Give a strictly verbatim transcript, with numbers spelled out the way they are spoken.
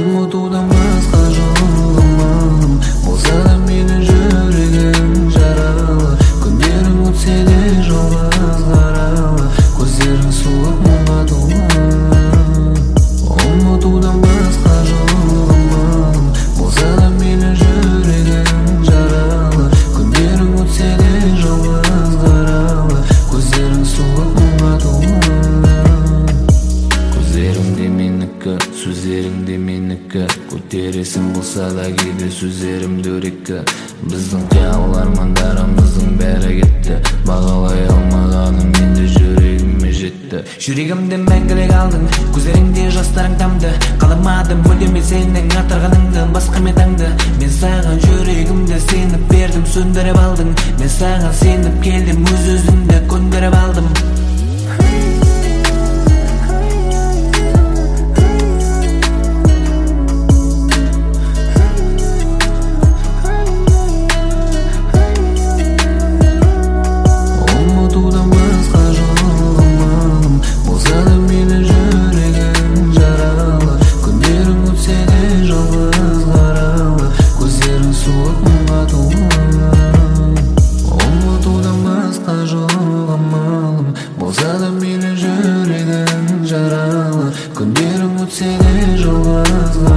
Ұмытудан басқа жолым болса да менің жүрегім жаралы. Күндерім өтсе де жалғыз қаралы, көздерің суық мұңға толы. Ұмытудан басқа жолым болса да менің жүрегім жаралы. Күндерім өтсе де жалғыз қаралы, көздерің суық мұңға толы. Көздеріңде менікі, сөздеріңде менікі, көтересің болса да кейде сөздерім дөрекі. Біздің қиял армандарымыздың бәрі кетті, бағалай алмағаным енді жүрегіме жетті. Жүрегімде мәңгілік алдың, көздеріңде жастарың тамды. Қаламадым мүлдеме сенің атырғаныңды, басқа метаңды. Мен саған жүрегімді сеніп бердім, сөндіріп алдың. Мен саған сеніп келдім, өз өзімді көндіріп алдым. Болса да менің жүрегім жаралы, күндерім өтсе де жалғыз